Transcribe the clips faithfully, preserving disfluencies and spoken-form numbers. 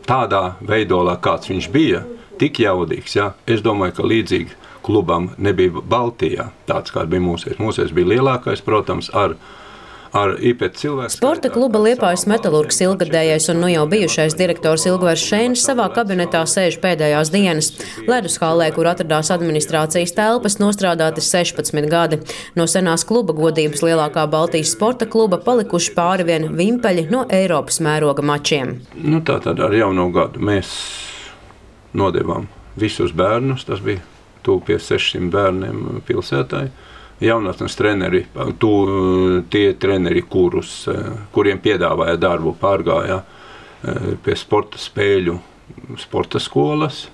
tādā veidolā, kāds viņš bija, tik jaudīgs, ja? Es domāju, ka līdzīgi klubam nebija Baltijā, tāds kāds bija mūsēs. Mūsēs bija lielākais, protams, ar ar īpēc cilvēku. Sporta kluba Liepājas Metalurgs ilgadējais un nu jau bijušais direktors Ilgvars Šēnis savā kabinetā sēž pēdējās dienas. Ledushallē, kur atradās administrācijas telpas, nostrādāti sešpadsmit gadi. No senās kluba godības lielākā Baltijas sporta kluba palikuši pāri vien vimpeļi no Eiropas mēroga mačiem. Nu, tā tad ar jauno gadu mēs nodevām visus bērnus, tas bija tuvu pie sešsimt bērniem pilsētai. Jaunatnes treneri, tu, tie treneri, kurus, kuriem piedāvāja darbu, pārgāja pie sporta spēļu sporta skolas,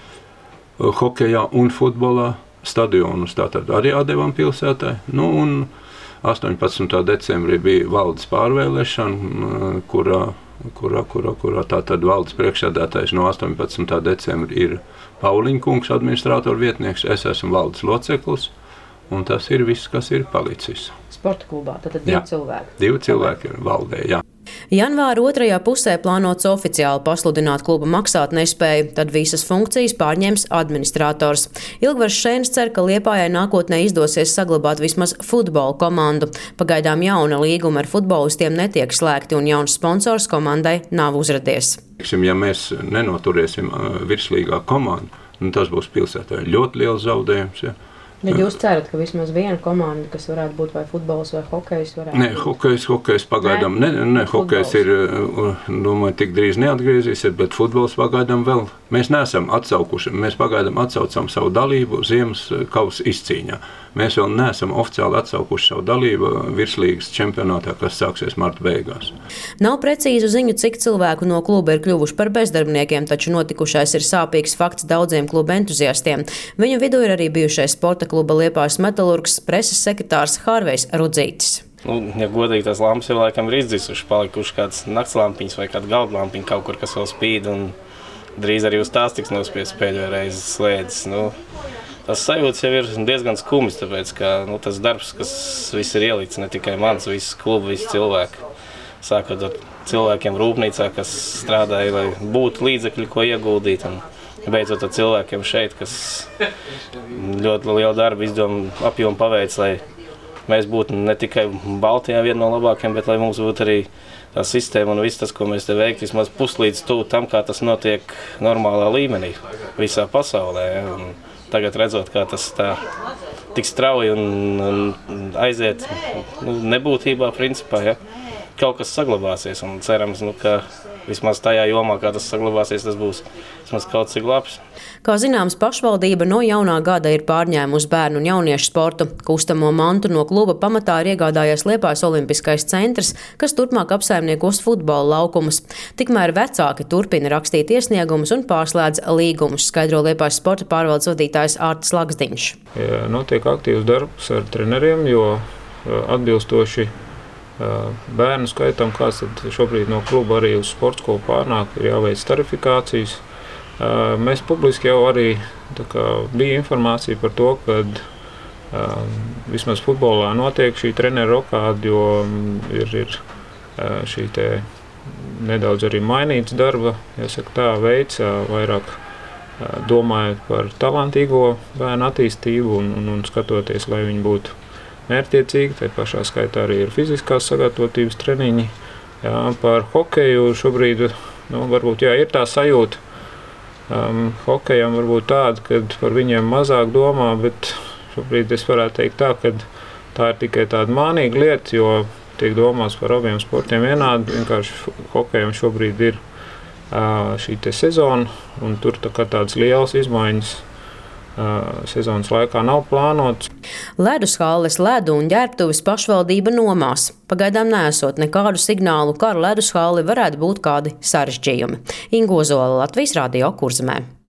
hokejā un futbolā, stadionus tātad arī atdevām pilsētai. Nu, un astoņpadsmitā decembrī bija valdes pārvēlēšana, kurā, kurā, kurā, kurā tātad valdes priekšsēdētājs no astoņpadsmitā decembra ir Pauliņkungs, administrātora vietnieks, es esmu valdes loceklis. Un tas ir viss, kas ir palicis. Sporta klubā, tad divi jā, cilvēki. Divi cilvēki ir valdē, jā. Janvāra otrajā pusē plānots oficiāli pasludināt kluba maksāt nespēju, tad visas funkcijas pārņems administrators. Ilgvars Šēnis cer, ka Liepājai nākotnē izdosies saglabāt vismaz futbola komandu. Pagaidām jauna līguma ar futbolistiem netiek slēgti un jauns sponsors komandai nav uzradies. Ja mēs nenoturēsim virslīgā komandu, tas būs pilsētai ļoti liels zaudējums. Ja. Bet jūs cerat, ka vismaz viena komanda, kas varētu būt vai futbols vai hokejs, varētu Nē, hokejs, hokejs pagaidām, ne, ne hokejs ir, domāju, tik drīz neatgriezīsies, bet futbols pagaidām vēl. Mēs neesam atsaukuši, mēs pagaidām atsaucam savu dalību Ziemas kausa izcīņā. Mēs vēl neesam oficiāli atsaukuši savu dalību virslīgas čempionātā, kas sāksies marta beigās. Nav precīzu ziņu, cik cilvēku no kluba ir kļuvuši par bezdarbniekiem, taču notikušais ir sāpīgs fakts daudziem kluba entuziastiem. Viņu vidū ir arī bijušais sporta kluba Liepājas Metalurgs, preses sekretārs Hārvejs Rudzītis. Nu, ja godīgi, tās lampas jau laikam ir izdzisuši, palikuši kāds naktslampiņas vai kāda galdlampiņa kaut kur, kas vēl spīd, un drīz arī uz tās tiks nospiest pēdējo reizi slēdzes. Nu, tas sajūtas jau ir diezgan skumjas, tāpēc, ka nu, tas darbs, kas viss ir ielicis, ne tikai mans, viss kluba, visi cilvēki. Sākot ar cilvēkiem rūpnīcā, kas strādāja, lai būtu līdzekļi, ko ieguldīt. Un beidzot ar cilvēkiem šeit, kas ļoti lielu darbu izdomu apjomu paveic, lai mēs būtu ne tikai Baltijā viena no labākajiem, bet lai mums būtu arī tā sistēma un viss tas, ko mēs te veikt, vismaz puslīdz tuvu tam, kā tas notiek normālā līmenī visā pasaulē. Ja? Un tagad redzot, kā tas tā tik strauji un, un aiziet nu, nebūtībā principā, ja? Kaut kas saglabāsies un cerams, nu, ka vismaz tajā jomā, kā tas saglabāsies, tas būs vismaz kaut cik labs. Kā zināms, pašvaldība no jaunā gada ir pārņēmusi bērnu un jauniešu sportu. Kustamo mantu no kluba pamatā ir iegādājies Liepājas olimpiskais centrs, kas turpmāk apsaimniekos futbola laukumus. Tikmēr vecāki turpina rakstīt iesniegumus un pārslēdz līgumus, skaidro Liepājas sporta pārvaldes vadītājs Ārtis Laksdiņš. Ja, notiek aktīvs darbs ar treneriem, jo atbilstoši bērnu skaitam, kāds tad šobrīd no kluba arī uz sporta skolu pārnāk, ir jāveic tarifikācijas. Mēs publiski jau arī kā, bija informācija par to, ka vismaz futbolā notiek šī treneru rokāda, jo ir, ir šī te nedaudz arī mainīts darba, jāsaka tā, veids, vairāk domājot par talantīgo bērnu attīstību un, un, un skatoties, lai viņi būtu mērķtiecīgi, tai pašā skaitā arī ir fiziskās sagatavotības treniņi. Jā, par hokeju šobrīd, nu, varbūt, jā, ir tā sajūta. Um, hokejam varbūt tāda, kad par viņiem mazāk domā, bet šobrīd es varētu teikt tā, ka tā ir tikai tāda mānīga lieta, jo tiek domāts par abiem sportiem vienādi. Vienkārši hokejam šobrīd ir uh, šī te sezona, un tur tā kā tādas lielas izmaiņas sezonas laikā nav plānots. Ledushalles, ledu un ģērbtuves pašvaldība nomās. Pagaidām neesot nekādu signālu, ka ar ledushalli varētu būt kādi sarežģījumi. Inga Ozola, Latvijas Radio, Kurzemē.